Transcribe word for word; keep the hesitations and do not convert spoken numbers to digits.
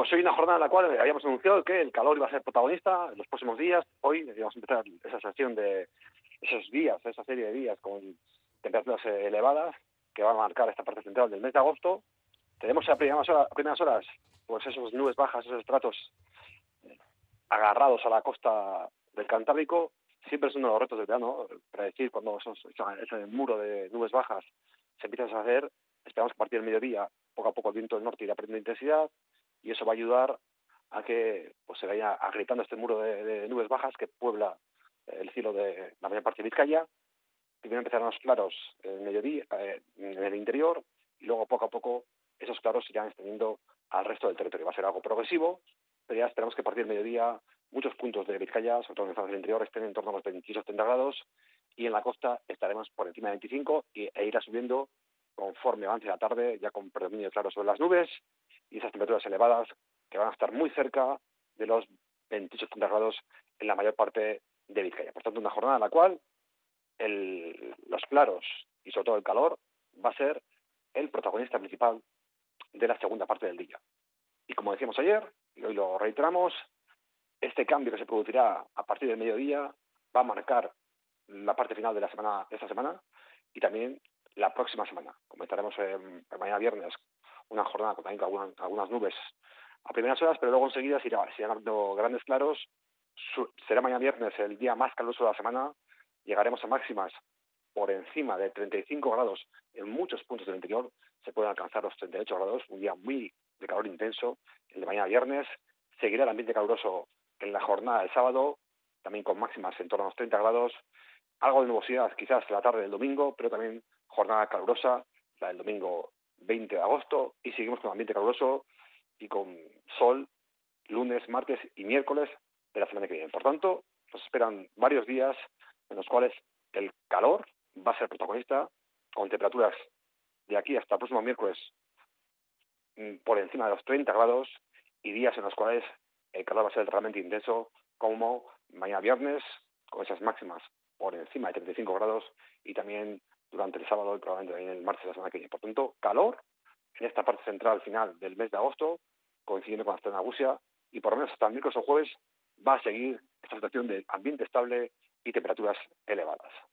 Pues hoy una jornada en la cual habíamos anunciado que el calor iba a ser protagonista en los próximos días. Hoy vamos a empezar esa sección de esos días, esa serie de días con temperaturas eh, elevadas que van a marcar esta parte central del mes de agosto. Tenemos a primeras horas, a primeras horas pues esos nubes bajas, esos estratos eh, agarrados a la costa del Cantábrico. Siempre es uno de los retos del verano, predecir cuando esos, ese muro de nubes bajas se empiezan a hacer. Esperamos que a partir del mediodía, poco a poco el viento del norte irá perdiendo intensidad, y eso va a ayudar a que pues se vaya agrietando este muro de, de nubes bajas que puebla el cielo de la mayor parte de Vizcaya. Primero empezarán los claros en el mediodía, eh, en el interior, y luego poco a poco esos claros se irán extendiendo al resto del territorio. Va a ser algo progresivo, pero ya esperamos que a partir del mediodía muchos puntos de Vizcaya, sobre todo en zonas del interior, estén en torno a los veintiocho treinta grados, y en la costa estaremos por encima de veinticinco, y, e irá subiendo conforme avance la tarde, ya con predominio claro sobre las nubes, y esas temperaturas elevadas que van a estar muy cerca de los veintiocho treinta grados en la mayor parte de Vizcaya. Por tanto, una jornada en la cual el, los claros y sobre todo el calor va a ser el protagonista principal de la segunda parte del día. Y como decíamos ayer, y hoy lo reiteramos, este cambio que se producirá a partir del mediodía va a marcar la parte final de la semana, de esta semana, y también la próxima semana. Comenzaremos eh, mañana viernes una jornada con también con algunas, algunas nubes a primeras horas, pero luego enseguida se irán dando grandes claros. Su, será mañana viernes el día más caluroso de la semana. Llegaremos a máximas por encima de treinta y cinco grados en muchos puntos del interior. Se pueden alcanzar los treinta y ocho grados, un día muy de calor intenso el de mañana viernes. Seguirá el ambiente caluroso en la jornada del sábado, también con máximas en torno a los treinta grados. Algo de nubosidad quizás la tarde del domingo, pero también jornada calurosa, la del domingo veinte de agosto, y seguimos con ambiente caluroso y con sol lunes, martes y miércoles de la semana que viene. Por tanto, nos esperan varios días en los cuales el calor va a ser protagonista, con temperaturas de aquí hasta el próximo miércoles por encima de los treinta grados, y días en los cuales el calor va a ser realmente intenso, como mañana viernes, con esas máximas por encima de treinta y cinco grados, y también durante el sábado y probablemente también el martes de la semana que viene. Por tanto, calor en esta parte central final del mes de agosto, coincidiendo con la estrena Gusia, y por lo menos hasta el miércoles o jueves va a seguir esta situación de ambiente estable y temperaturas elevadas.